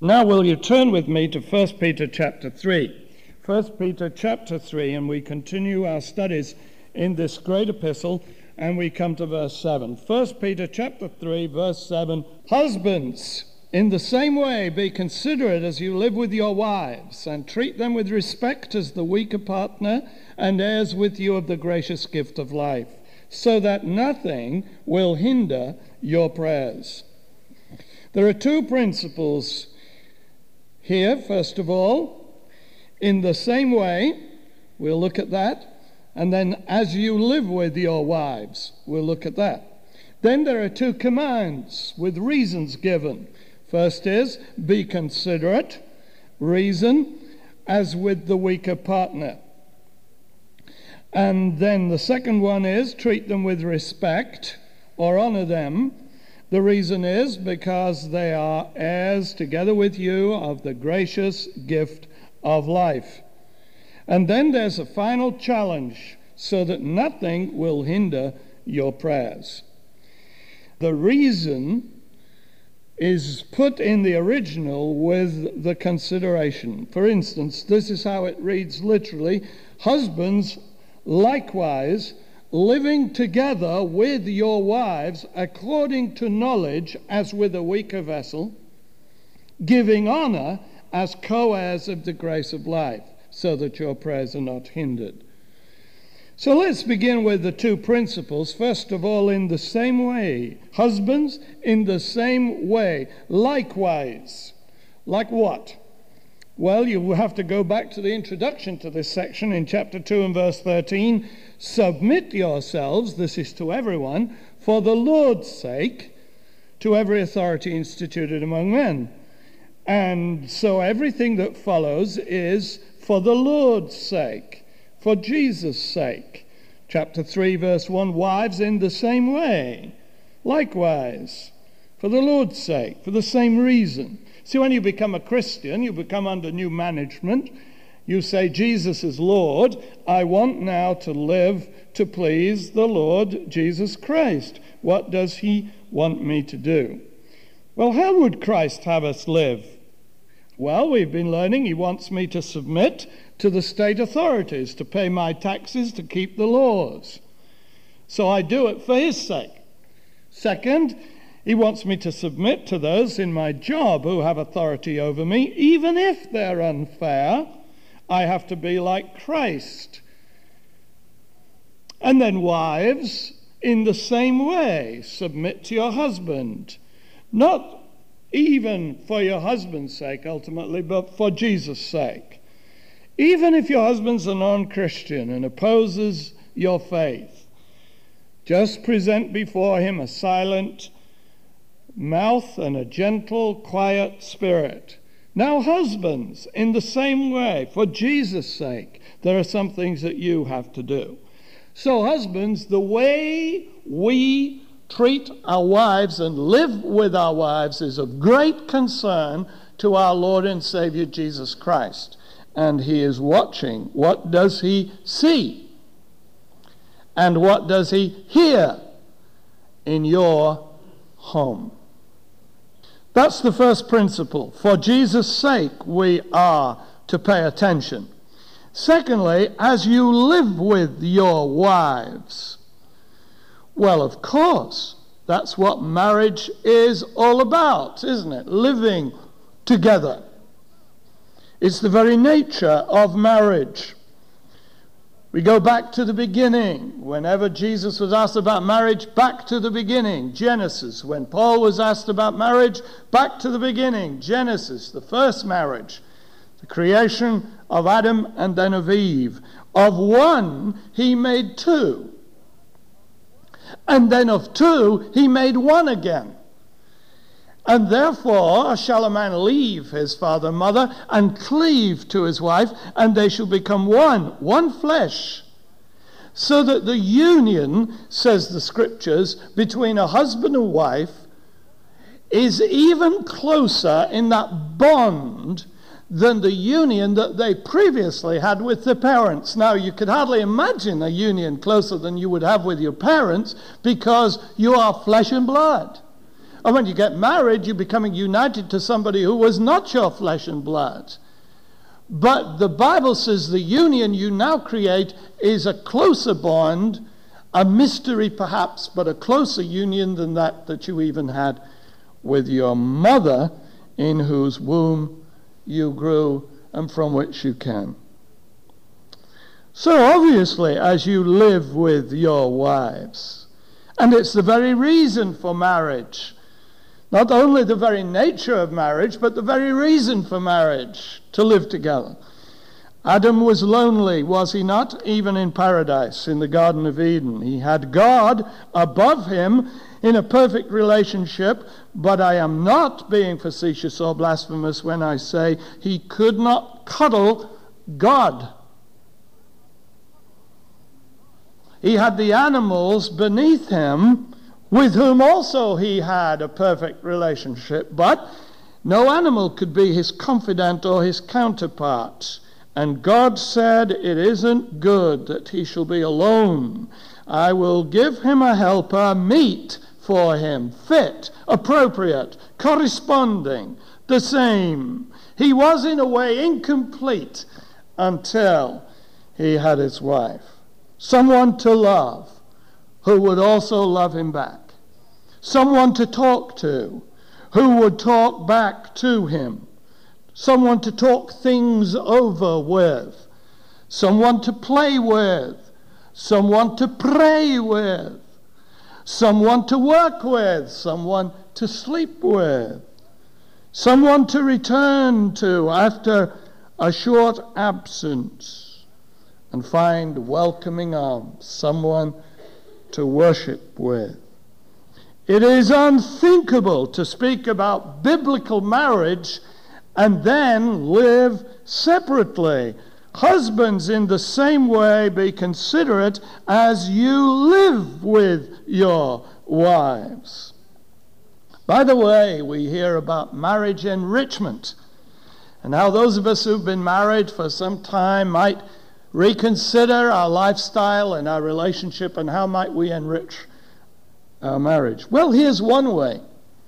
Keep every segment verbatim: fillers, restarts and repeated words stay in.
Now will you turn with me to First Peter chapter three. First Peter chapter three, and we continue our studies in this great epistle, and we come to verse seven. First Peter chapter three, verse seven. Husbands, in the same way be considerate as you live with your wives, and treat them with respect as the weaker partner, and heirs with you of the gracious gift of life, so that nothing will hinder your prayers. There are two principles here. First of all, in the same way, we'll look at that. And then as you live with your wives, we'll look at that. Then there are two commands with reasons given. First is, be considerate, reason, as with the weaker partner. And then the second one is, treat them with respect, or honor them. The reason is because they are heirs together with you of the gracious gift of life. And then there's a final challenge, so that nothing will hinder your prayers. The reason is put in the original with the consideration. For instance, this is how it reads literally: husbands, likewise, living together with your wives according to knowledge as with a weaker vessel, giving honor as co-heirs of the grace of life, so that your prayers are not hindered. So let's begin with the two principles. First of all, in the same way. Husbands, in the same way. Likewise. Like what? Well, you have to go back to the introduction to this section in chapter two and verse thirteen. Submit yourselves, this is to everyone, for the Lord's sake, to every authority instituted among men. And so everything that follows is for the Lord's sake, for Jesus' sake. Chapter three, verse one, wives, in the same way, likewise, for the Lord's sake, for the same reason. See, when you become a Christian, you become under new management. You say, Jesus is Lord. I want now to live to please the Lord Jesus Christ. What does he want me to do? Well, how would Christ have us live? Well, we've been learning he wants me to submit to the state authorities, to pay my taxes, to keep the laws. So I do it for his sake. Second, he wants me to submit to those in my job who have authority over me. Even if they're unfair, I have to be like Christ. And then wives, in the same way, submit to your husband. Not even for your husband's sake, ultimately, but for Jesus' sake. Even if your husband's a non-Christian and opposes your faith, just present before him a silent mouth and a gentle, quiet spirit. Now, husbands, in the same way, for Jesus' sake, there are some things that you have to do. So, husbands, the way we treat our wives and live with our wives is of great concern to our Lord and Savior Jesus Christ. And he is watching. What does he see? And what does he hear in your home? That's the first principle. For Jesus' sake, we are to pay attention. Secondly, as you live with your wives. Well, of course, that's what marriage is all about, isn't it? Living together. It's the very nature of marriage. We go back to the beginning. Whenever Jesus was asked about marriage, back to the beginning. Genesis. When Paul was asked about marriage, back to the beginning. Genesis, the first marriage. The creation of Adam and then of Eve. Of one, he made two. And then of two, he made one again. And therefore shall a man leave his father and mother and cleave to his wife, and they shall become one, one flesh. So that the union, says the scriptures, between a husband and wife is even closer in that bond than the union that they previously had with their parents. Now, you could hardly imagine a union closer than you would have with your parents because you are flesh and blood. And when you get married, you're becoming united to somebody who was not your flesh and blood. But the Bible says the union you now create is a closer bond, a mystery perhaps, but a closer union than that that you even had with your mother, in whose womb you grew and from which you came. So obviously, as you live with your wives, and it's the very reason for marriage, not only the very nature of marriage, but the very reason for marriage, to live together. Adam was lonely, was he not? Even in paradise, in the Garden of Eden. He had God above him in a perfect relationship, but I am not being facetious or blasphemous when I say he could not cuddle God. He had the animals beneath him, with whom also he had a perfect relationship, but no animal could be his confidant or his counterpart. And God said, it isn't good that he shall be alone. I will give him a helper, meet for him, fit, appropriate, corresponding, the same. He was in a way incomplete until he had his wife. Someone to love, who would also love him back. Someone to talk to, who would talk back to him. Someone to talk things over with. Someone to play with. Someone to pray with. Someone to work with. Someone to sleep with. Someone to return to after a short absence and find welcoming arms. Someone to worship with. It is unthinkable to speak about biblical marriage and then live separately. Husbands, in the same way, be considerate as you live with your wives. By the way, we hear about marriage enrichment, and how those of us who've been married for some time might reconsider our lifestyle and our relationship, and how might we enrich our marriage. Well, here's one way.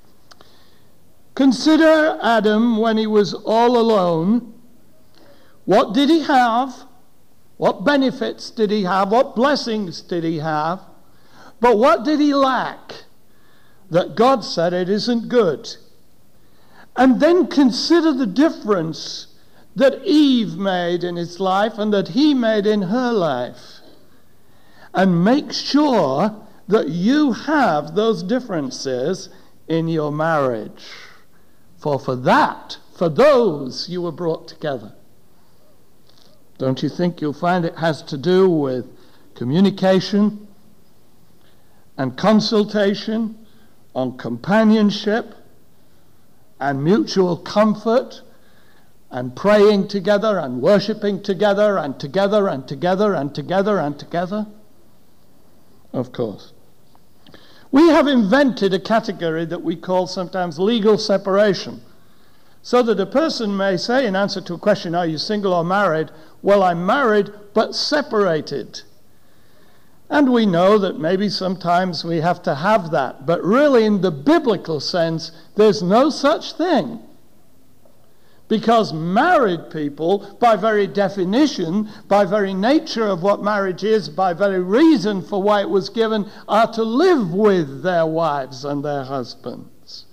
Consider Adam when he was all alone. What did he have? What benefits did he have? What blessings did he have? But what did he lack that God said it isn't good? And then consider the difference that Eve made in his life and that he made in her life. And make sure that you have those differences in your marriage. For for that, for those, you were brought together. Don't you think you'll find it has to do with communication and consultation on companionship and mutual comfort and praying together and worshiping together and together and together and together and together? Of course. We have invented a category that we call sometimes legal separation, so that a person may say in answer to a question, are you single or married? Well, I'm married, but separated. And we know that maybe sometimes we have to have that, but really in the biblical sense, there's no such thing. Because married people, by very definition, by very nature of what marriage is, by very reason for why it was given, are to live with their wives and their husbands.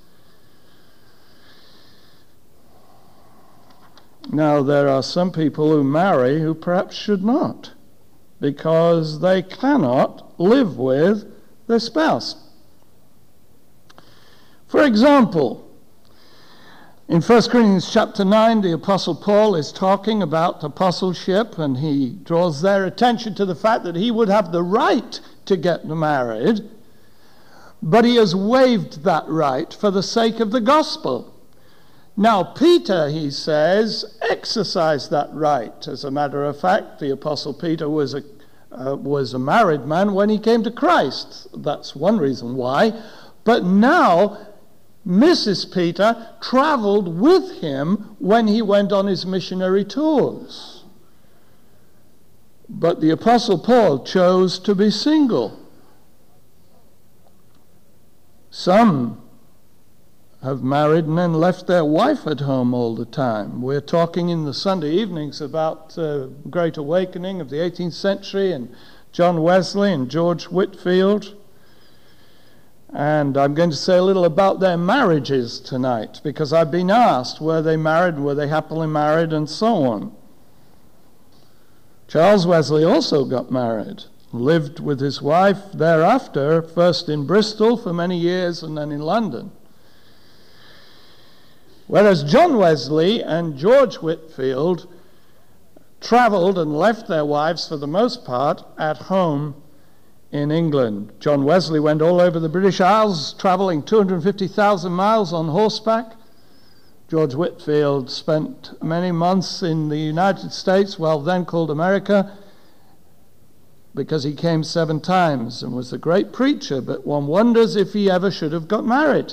Now, there are some people who marry who perhaps should not, because they cannot live with their spouse. For example, in First Corinthians chapter nine, the Apostle Paul is talking about apostleship, and he draws their attention to the fact that he would have the right to get married, but he has waived that right for the sake of the gospel. Now, Peter, he says, exercised that right. As a matter of fact, the Apostle Peter was a, uh, was a married man when he came to Christ. That's one reason why. But now, Missus Peter traveled with him when he went on his missionary tours. But the Apostle Paul chose to be single. Some have married and then left their wife at home all the time. We're talking in the Sunday evenings about the uh, Great Awakening of the eighteenth century and John Wesley and George Whitefield. And I'm going to say a little about their marriages tonight, because I've been asked, were they married, were they happily married, and so on. Charles Wesley also got married, lived with his wife thereafter, first in Bristol for many years and then in London. Whereas John Wesley and George Whitefield traveled and left their wives for the most part at home in England. John Wesley went all over the British Isles, traveling two hundred fifty thousand miles on horseback. George Whitefield spent many months in the United States, well then called America, because he came seven times and was a great preacher, but one wonders if he ever should have got married.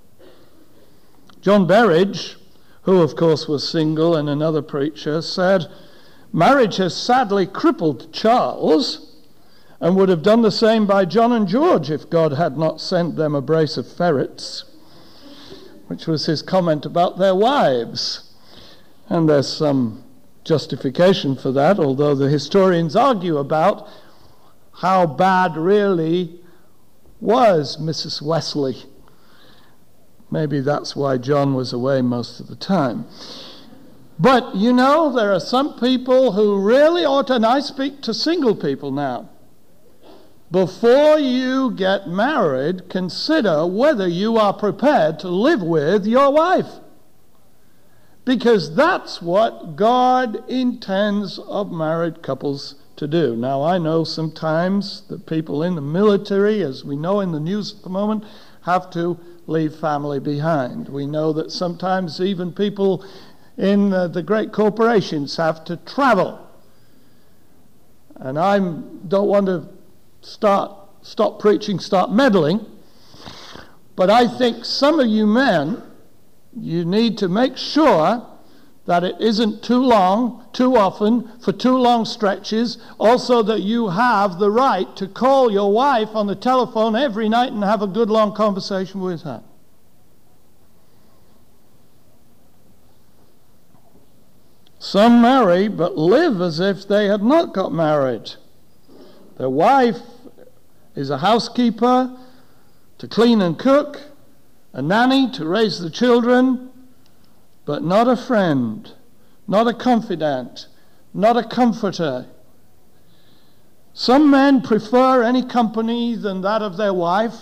John Berridge, who of course was single and another preacher, said, "Marriage has sadly crippled Charles and would have done the same by John and George if God had not sent them a brace of ferrets," which was his comment about their wives. And there's some justification for that, although the historians argue about how bad really was Missus Wesley. Maybe that's why John was away most of the time. But, you know, there are some people who really ought to, and I speak to single people now, before you get married, consider whether you are prepared to live with your wife. Because that's what God intends of married couples to do. Now, I know sometimes that people in the military, as we know in the news at the moment, have to leave family behind. We know that sometimes even people in uh, the great corporations have to travel. And I don't want to start stop preaching, start meddling, but I think some of you men, you need to make sure that it isn't too long, too often, for too long stretches. Also that you have the right to call your wife on the telephone every night and have a good long conversation with her. Some marry but live as if they had not got married. Their wife is a housekeeper to clean and cook, a nanny to raise the children, but not a friend, not a confidant, not a comforter. Some men prefer any company than that of their wife,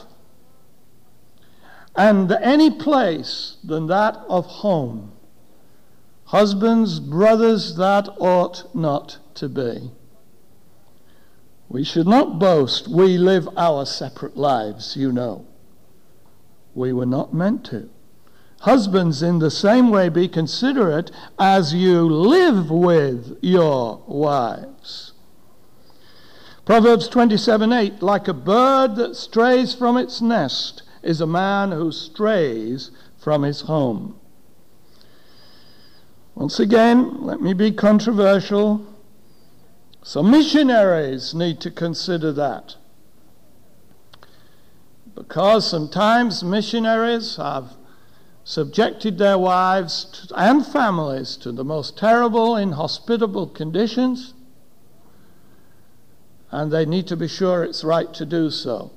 and any place than that of home. Husbands, brothers, that ought not to be. We should not boast. We live our separate lives, you know. We were not meant to. Husbands, in the same way, be considerate as you live with your wives. Proverbs twenty-seven eight, like a bird that strays from its nest is a man who strays from his home. Once again, let me be controversial. Some missionaries need to consider that. Because sometimes missionaries have subjected their wives and families to the most terrible, inhospitable conditions, and they need to be sure it's right to do so.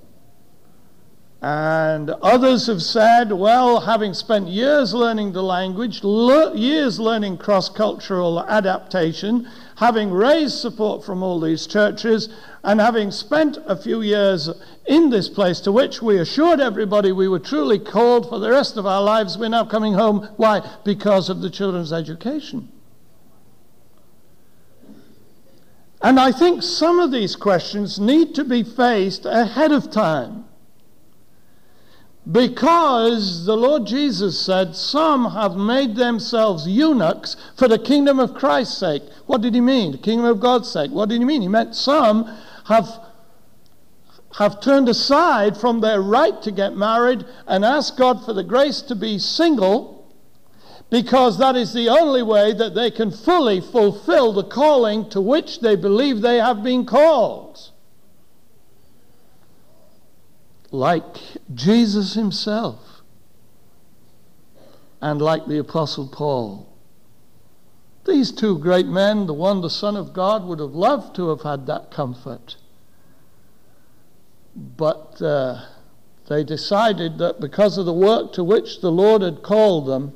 And others have said, well, having spent years learning the language, le- years learning cross-cultural adaptation, having raised support from all these churches, and having spent a few years in this place to which we assured everybody we were truly called for the rest of our lives, we're now coming home. Why? Because of the children's education. And I think some of these questions need to be faced ahead of time. Because the Lord Jesus said, some have made themselves eunuchs for the kingdom of Christ's sake. What did he mean? The kingdom of God's sake. What did he mean? He meant some have, have turned aside from their right to get married and asked God for the grace to be single, because that is the only way that they can fully fulfill the calling to which they believe they have been called. Like Jesus himself. and like the Apostle Paul. These two great men, the one the Son of God, would have loved to have had that comfort. But uh, they decided that because of the work to which the Lord had called them,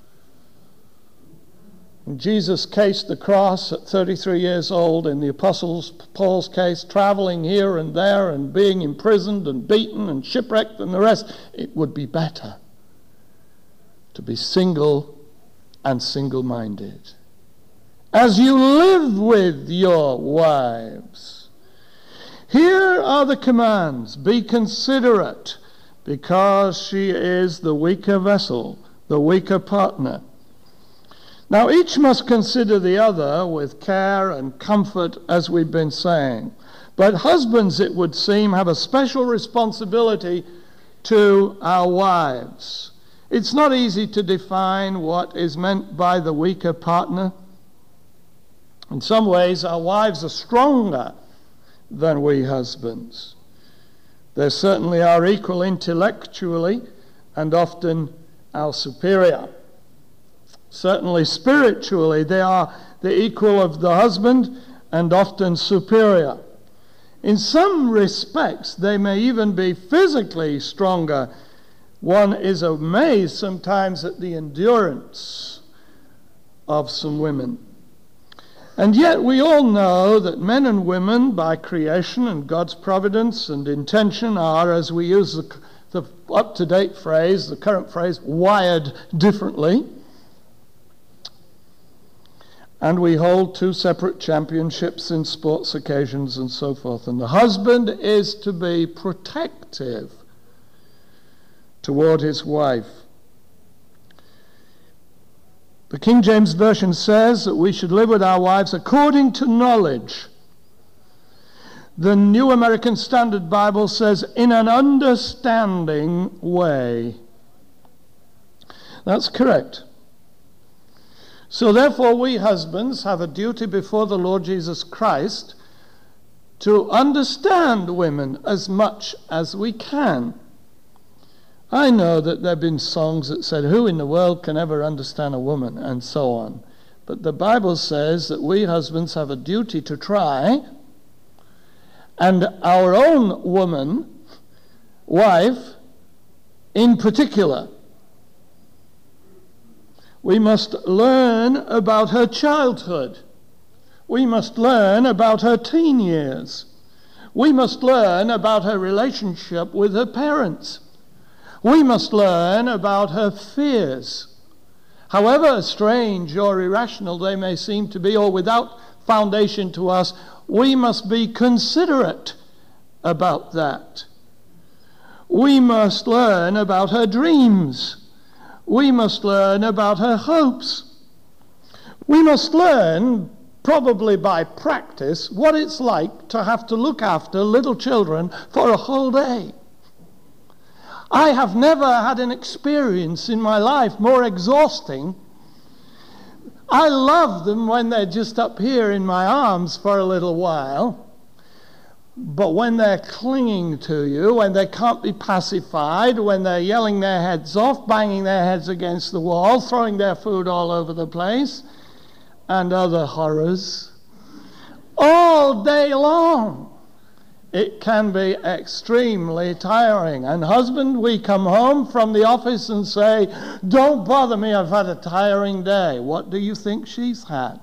in Jesus' case, the cross at thirty-three years old, in the Apostle Paul's case, traveling here and there and being imprisoned and beaten and shipwrecked and the rest, it would be better to be single and single-minded. As you live with your wives, here are the commands. Be considerate, because she is the weaker vessel, the weaker partner. Now, each must consider the other with care and comfort, as we've been saying. But husbands, it would seem, have a special responsibility to our wives. It's not easy to define what is meant by the weaker partner. In some ways, our wives are stronger than we husbands. They certainly are equal intellectually and often our superior. Certainly spiritually, they are the equal of the husband and often superior. In some respects, they may even be physically stronger. One is amazed sometimes at the endurance of some women. And yet we all know that men and women, by creation and God's providence and intention, are, as we use the, the up-to-date phrase, the current phrase, wired differently. And we hold two separate championships in sports occasions and so forth. And the husband is to be protective toward his wife. The King James Version says that we should live with our wives according to knowledge. The New American Standard Bible says, in an understanding way. That's correct. So therefore we husbands have a duty before the Lord Jesus Christ to understand women as much as we can. I know that there have been songs that said, who in the world can ever understand a woman, and so on. But the Bible says that we husbands have a duty to try, and our own woman, wife, in particular, we must learn about her childhood. We must learn about her teen years. We must learn about her relationship with her parents. We must learn about her fears. However strange or irrational they may seem to be, or without foundation to us, we must be considerate about that. We must learn about her dreams. We must learn about her hopes. We must learn, probably by practice, what it's like to have to look after little children for a whole day. I have never had an experience in my life more exhausting. I love them when they're just up here in my arms for a little while. But when they're clinging to you, when they can't be pacified, when they're yelling their heads off, banging their heads against the wall, throwing their food all over the place, and other horrors, all day long, it can be extremely tiring. And husband, we come home from the office and say, don't bother me, I've had a tiring day. What do you think she's had?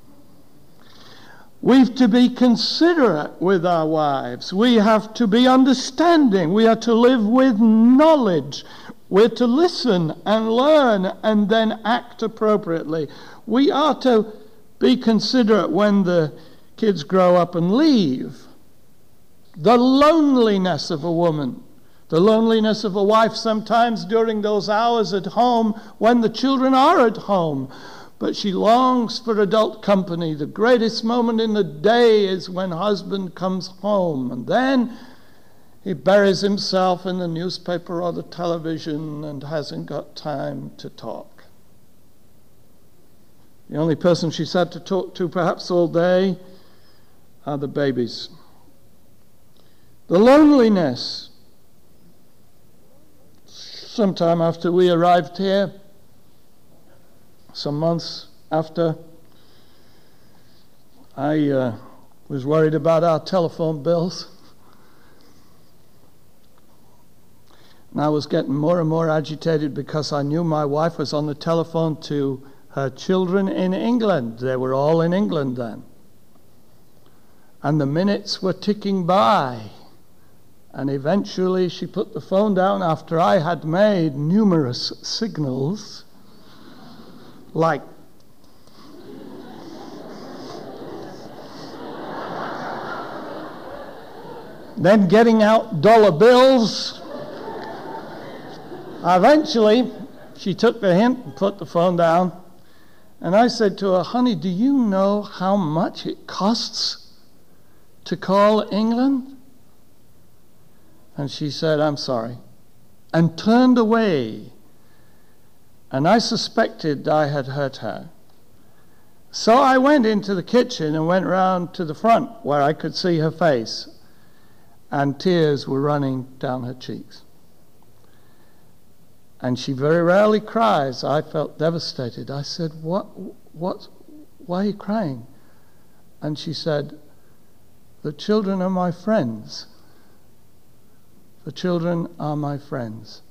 We've to be considerate with our wives. We have to be understanding. We are to live with knowledge. We're to listen and learn and then act appropriately. We are to be considerate when the kids grow up and leave. The loneliness of a woman, the loneliness of a wife sometimes during those hours at home when the children are at home. But she longs for adult company. The greatest moment in the day is when husband comes home. And then he buries himself in the newspaper or the television and hasn't got time to talk. The only person she's had to talk to perhaps all day are the babies. The loneliness. Sometime after we arrived here, some months after, I uh, was worried about our telephone bills. And I was getting more and more agitated because I knew my wife was on the telephone to her children in England. They were all in England then. And the minutes were ticking by. And eventually she put the phone down after I had made numerous signals, like, then getting out dollar bills. Eventually, she took the hint and put the phone down. And I said to her, honey, do you know how much it costs to call England? And she said, I'm sorry, and turned away. And I suspected I had hurt her. So I went into the kitchen and went round to the front where I could see her face, and tears were running down her cheeks. And she very rarely cries. I felt devastated. I said, what, what, why are you crying? And she said, the children are my friends. The children are my friends.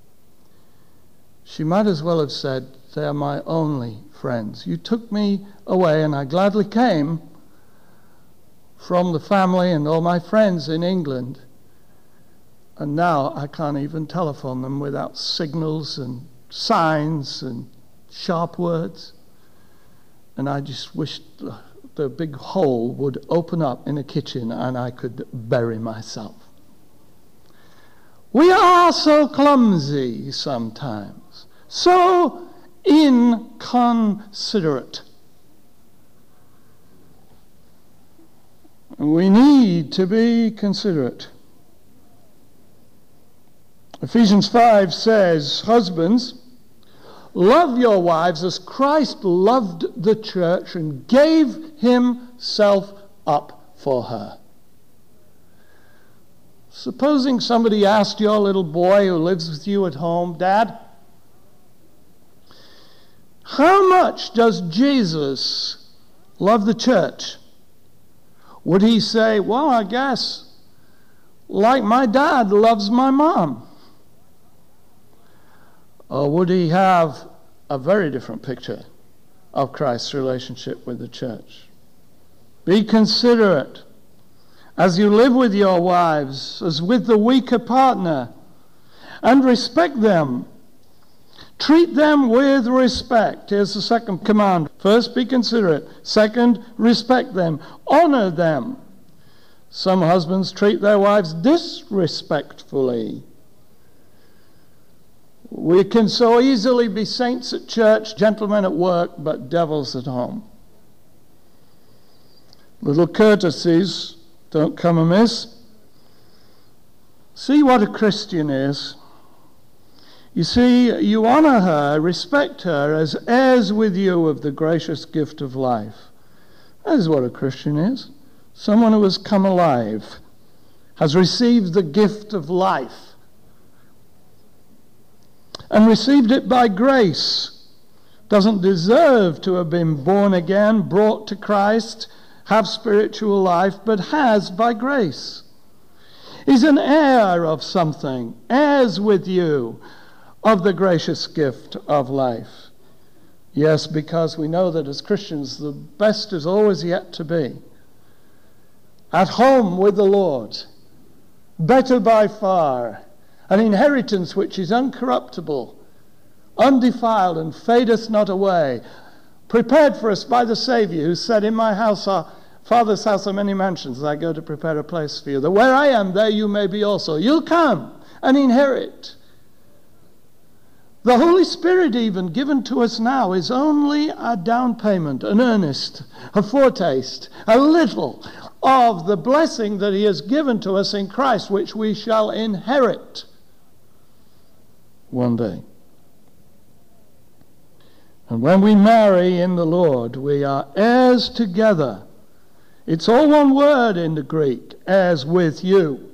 She might as well have said, they are my only friends. You took me away, and I gladly came from the family and all my friends in England. And now I can't even telephone them without signals and signs and sharp words. And I just wished the, the big hole would open up in the kitchen and I could bury myself. We are so clumsy sometimes, so inconsiderate. We need to be considerate. Ephesians five says, husbands, love your wives as Christ loved the church and gave himself up for her. Supposing somebody asked your little boy who lives with you at home, Dad, how much does Jesus love the church? Would he say, well, I guess, like my dad loves my mom? Or would he have a very different picture of Christ's relationship with the church? Be considerate as you live with your wives, as with the weaker partner, and respect them. Treat them with respect. Here's the second command. First, be considerate. Second, respect them. Honor them. Some husbands treat their wives disrespectfully. We can so easily be saints at church, gentlemen at work, but devils at home. Little courtesies don't come amiss. See what a Christian is. You see, you honor her, respect her as heirs with you of the gracious gift of life. That is what a Christian is. Someone who has come alive, has received the gift of life, and received it by grace. Doesn't deserve to have been born again, brought to Christ, have spiritual life, but has by grace. He's an heir of something, heirs with you of the gracious gift of life. Yes, because we know that as Christians, the best is always yet to be. At home with the Lord, better by far, an inheritance which is uncorruptible, undefiled, and fadeth not away, prepared for us by the Saviour, who said, in my house are Father's house are many mansions, I go to prepare a place for you, that where I am, there you may be also. You'll come and inherit. The Holy Spirit, even given to us now, is only a down payment, an earnest, a foretaste, a little of the blessing that he has given to us in Christ, which we shall inherit one day. And when we marry in the Lord, we are heirs together. It's all one word in the Greek, heirs with you.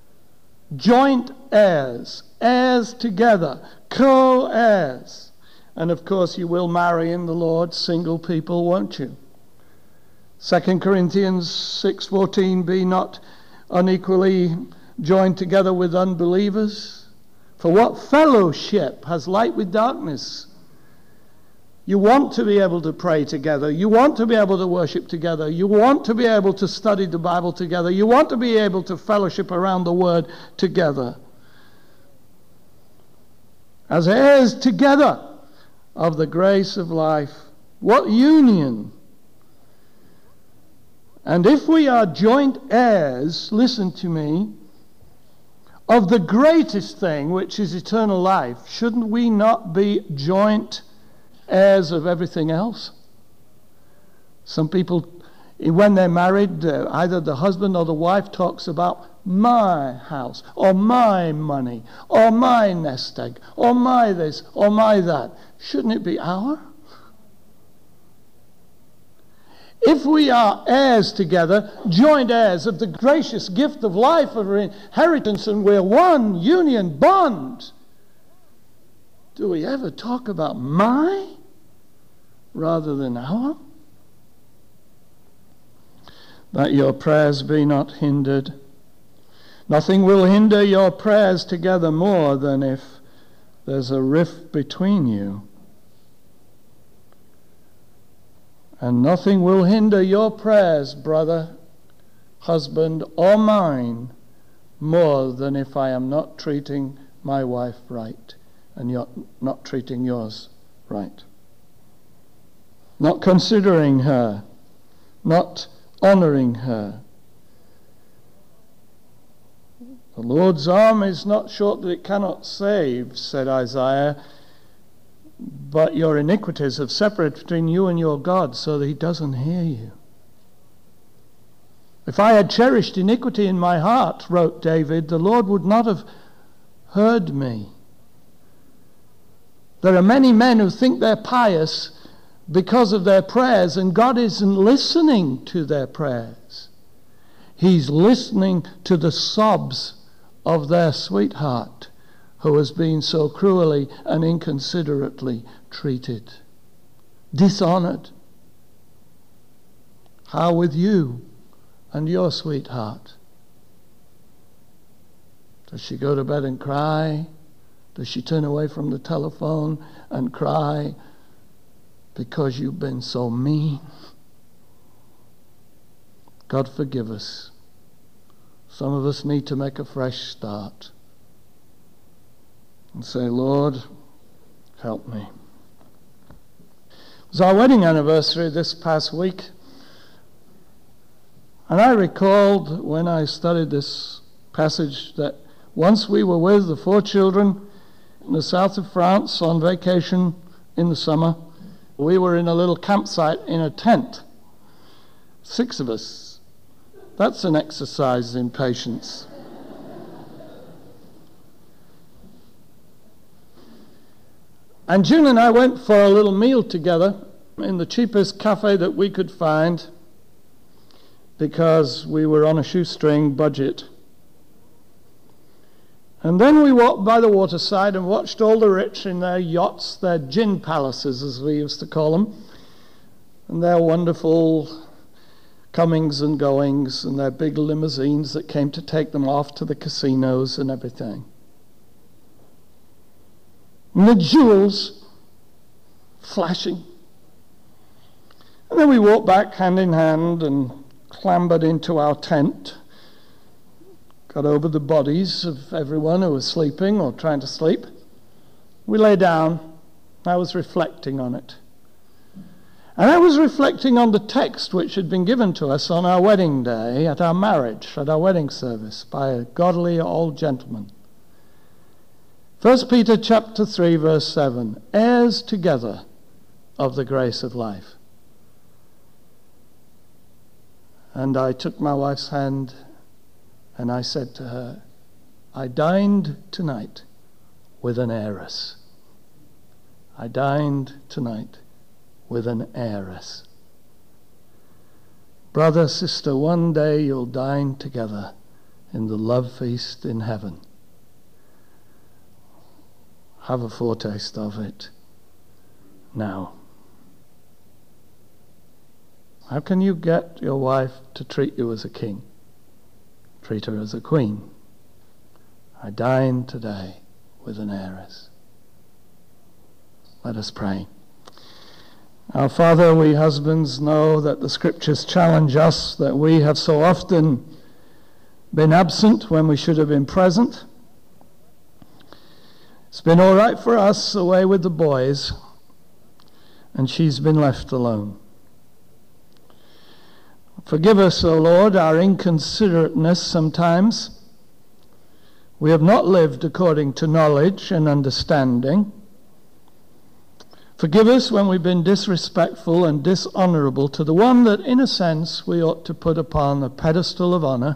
Joint heirs, heirs together, co-heirs. And of course you will marry in the Lord single people, won't you? Second Corinthians six fourteen, be not unequally joined together with unbelievers. For what fellowship has light with darkness? You want to be able to pray together. You want to be able to worship together. You want to be able to study the Bible together. You want to be able to fellowship around the Word together. As heirs together of the grace of life. What union! And if we are joint heirs, listen to me, of the greatest thing, which is eternal life, shouldn't we not be joint heirs of everything else? Some people, when they're married, uh, either the husband or the wife talks about my house, or my money, or my nest egg, or my this, or my that. Shouldn't it be our? If we are heirs together, joint heirs of the gracious gift of life, of our inheritance, and we're one union bond, do we ever talk about my rather than our? That your prayers be not hindered. Nothing will hinder your prayers together more than if there's a rift between you. And nothing will hinder your prayers, brother, husband, or mine, more than if I am not treating my wife right and you're not treating yours right. Not considering her, not honoring her. The Lord's arm is not short that it cannot save, said Isaiah, but your iniquities have separated between you and your God so that he doesn't hear you. If I had cherished iniquity in my heart, wrote David, the Lord would not have heard me. There are many men who think they're pious because of their prayers, and God isn't listening to their prayers. He's listening to the sobs of their sweetheart who has been so cruelly and inconsiderately treated, dishonored. How with you and your sweetheart? Does she go to bed and cry? Does she turn away from the telephone and cry because you've been so mean? God forgive us. Some of us need to make a fresh start and say, Lord, help me. It was our wedding anniversary this past week, and I recalled when I studied this passage that once we were with the four children in the south of France on vacation in the summer. We were in a little campsite in a tent, six of us. That's an exercise in patience. And June and I went for a little meal together in the cheapest cafe that we could find because we were on a shoestring budget. And then we walked by the waterside and watched all the rich in their yachts, their gin palaces as we used to call them, and their wonderful comings and goings and their big limousines that came to take them off to the casinos and everything. And the jewels flashing. And then we walked back hand in hand and clambered into our tent, got over the bodies of everyone who was sleeping or trying to sleep. We lay down. I was reflecting on it. And I was reflecting on the text which had been given to us on our wedding day, at our marriage, at our wedding service, by a godly old gentleman. First Peter chapter three, verse seven, heirs together of the grace of life. And I took my wife's hand and I said to her, I dined tonight with an heiress. I dined tonight with an heiress. Brother, sister, one day you'll dine together in the love feast in heaven. Have a foretaste of it now. How can you get your wife to treat you as a king? Treat her as a queen. I dine today with an heiress. Let us pray. Our Father, we husbands know that the Scriptures challenge us, that we have so often been absent when we should have been present. It's been all right for us away with the boys, and she's been left alone. Forgive us, O Lord, our inconsiderateness sometimes. We have not lived according to knowledge and understanding. Forgive us when we've been disrespectful and dishonorable to the one that, in a sense, we ought to put upon a pedestal of honor.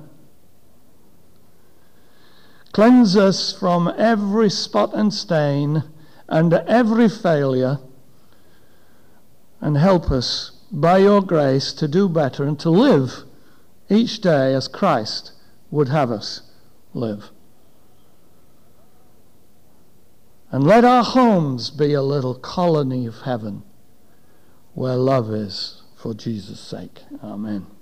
Cleanse us from every spot and stain and every failure, and help us by your grace to do better and to live each day as Christ would have us live. And let our homes be a little colony of heaven where love is for Jesus' sake. Amen.